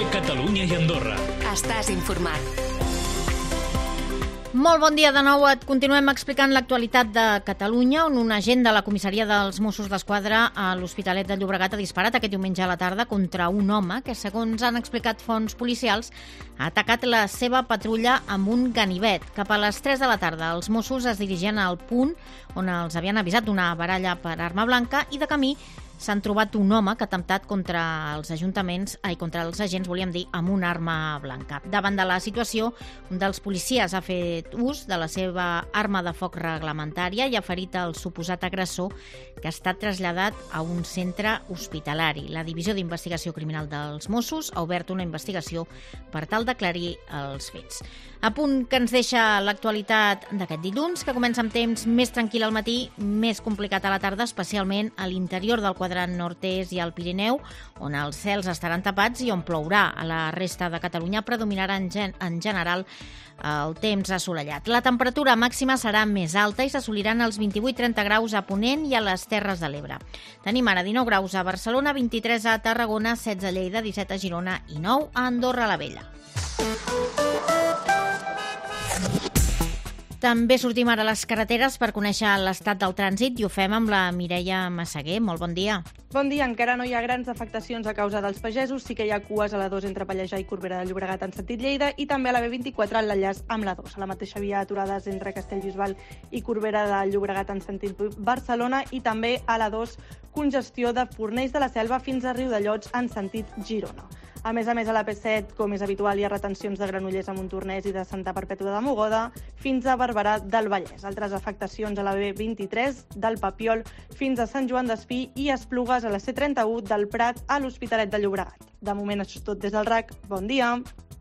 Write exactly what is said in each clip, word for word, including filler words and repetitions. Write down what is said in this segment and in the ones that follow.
COPE Catalunya i Andorra. Estàs informat. Molt bon dia de nou. Et continuem explicant l'actualitat de Catalunya, on un agent de la comissaria dels Mossos d'Esquadra a l'Hospitalet de Llobregat ha disparat aquest diumenge a la tarda contra un home que, segons han explicat fonts policials, ha atacat la seva patrulla amb un ganivet. Cap a les tres de la tarda, els Mossos es dirigien al punt on els havien avisat d'una baralla per arma blanca i de camí s'han trobat un home que ha atemptat contra els ajuntaments, ai, contra els agents, volíem dir, amb una arma blanca. Davant de la situació, un dels policies ha fet ús de la seva arma de foc reglamentària i ha ferit el suposat agressor, que ha estat traslladat a un centre hospitalari. La Divisió d'Investigació Criminal dels Mossos ha obert una investigació per tal d'aclarir els fets. A punt que ens deixa l'actualitat d'aquest dilluns, que comença amb temps més tranquil al matí, més complicat a la tarda, especialment a l'interior del quadrant nord-est i al Pirineu, on els cels estaran tapats i on plourà. A la resta de Catalunya predominarà en, gen en general el temps assolellat. La temperatura màxima serà més alta i s'assoliran els vint-i-vuit trenta graus a Ponent i a les Terres de l'Ebre. Tenim ara dinou graus a Barcelona, vint-i-tres a Tarragona, setze a Lleida, disset a Girona i nou a Andorra la Vella. També sortim ara a les carreteres per conèixer l'estat del trànsit i ho fem amb la Mireia Massaguer. Molt bon dia. Bon dia. Encara no hi ha grans afectacions a causa dels pagesos. Sí que hi ha cues a la dos entre Pallejà i Corbera de Llobregat en sentit Lleida i també a la B vint-i-quatre en l'enllaç amb la dos. A la mateixa via, aturades entre Castellbisbal i Corbera de Llobregat en sentit Barcelona i també a la dos congestió de Fornells de la Selva fins a Riudellots en sentit Girona. A més a més, a la P set, com és habitual, hi ha retencions de Granollers a Montornès i de Santa Perpètua de Mogoda fins a Barberà del Vallès. Altres afectacions a la B vint-i-tres, del Papiol fins a Sant Joan d'Espí i Esplugues a la C trenta-u del Prat a l'Hospitalet de Llobregat. De moment, això és tot des del R A C. Bon dia.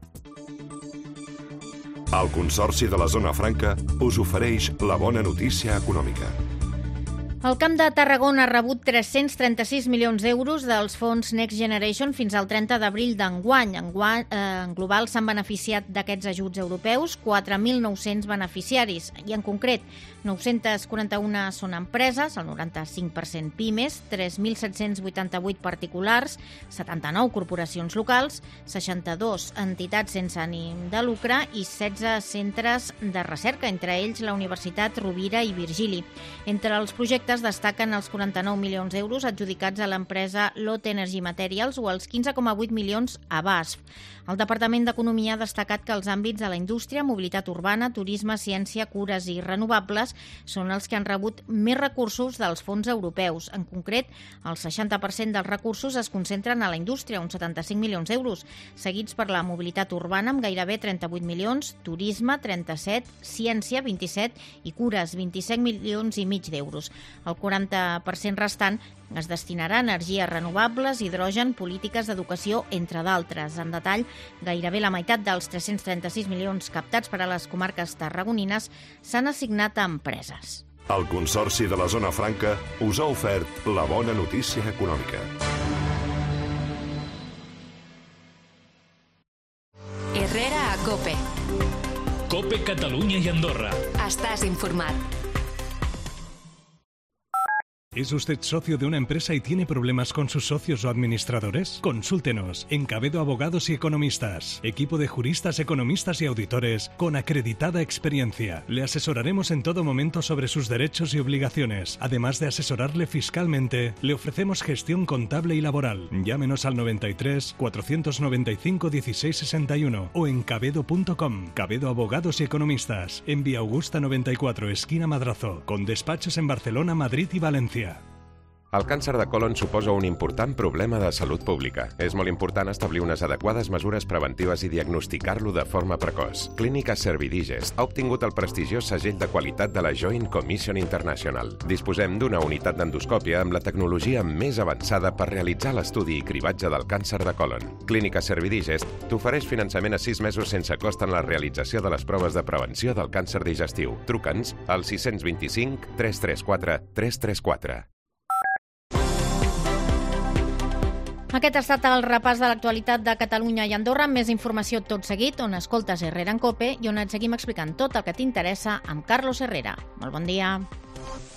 El Consorci de la Zona Franca us ofereix la bona notícia econòmica. El Camp de Tarragona ha rebut tres-cents trenta-sis milions d'euros dels fons Next Generation fins al trenta d'abril d'enguany. Enguany, eh, en global s'han beneficiat d'aquests ajuts europeus quatre mil nou-cents beneficiaris i en concret nou-cents quaranta-un són empreses, el noranta-cinc per cent pimes, tres mil set-cents vuitanta-vuit particulars, setanta-nou corporacions locals, seixanta-dos entitats sense ànim de lucre i setze centres de recerca, entre ells la Universitat Rovira i Virgili. Entre els projectes destaquen els quaranta-nou milions d'euros adjudicats a l'empresa Lot Energy Materials o els quinze coma vuit milions a B A S F. El Departament d'Economia ha destacat que els àmbits de la indústria, mobilitat urbana, turisme, ciència, cures i renovables són els que han rebut més recursos dels fons europeus. En concret, el seixanta per cent dels recursos es concentren a la indústria, uns setanta-cinc milions d'euros, seguits per la mobilitat urbana amb gairebé trenta-vuit milions, turisme trenta-set, ciència vint-i-set i cures vint-i-set milions i mig d'euros. El quaranta per cent restant es destinarà a energies renovables, hidrogen, polítiques d'educació, entre d'altres. En detall, gairebé la meitat dels tres-cents trenta-sis milions captats per a les comarques tarragonines s'han assignat a empreses. El Consorci de la Zona Franca us ha ofert la bona notícia econòmica. Herrera a COPE. COPE Catalunya i Andorra. Estàs informat. ¿Es usted socio de una empresa y tiene problemas con sus socios o administradores? Consúltenos en Cabedo Abogados y Economistas, equipo de juristas, economistas y auditores con acreditada experiencia. Le asesoraremos en todo momento sobre sus derechos y obligaciones. Además de asesorarle fiscalmente, le ofrecemos gestión contable y laboral. Llámenos al noventa y tres, cuatrocientos noventa y cinco, dieciséis sesenta y uno o en cabedo punto com. Cabedo Abogados y Economistas, en Vía Augusta noventa y cuatro, esquina Madrazo, con despachos en Barcelona, Madrid y Valencia. El càncer de colon suposa un important problema de salut pública. És molt important establir unes adequades mesures preventives i diagnosticar-lo de forma precoç. Clínica Servidigest ha obtingut el prestigiós segell de qualitat de la Joint Commission International. Disposem d'una unitat d'endoscòpia amb la tecnologia més avançada per realitzar l'estudi i cribatge del càncer de colon. Clínica Servidigest t'ofereix finançament a sis mesos sense cost en la realització de les proves de prevenció del càncer digestiu. Truca'ns al sis dos cinc, tres tres quatre, tres tres quatre. Aquest ha estat el repàs de l'actualitat de Catalunya i Andorra, amb més informació tot seguit, on escoltes Herrera en COPE i on et seguim explicant tot el que t'interessa amb Carlos Herrera. Molt bon dia.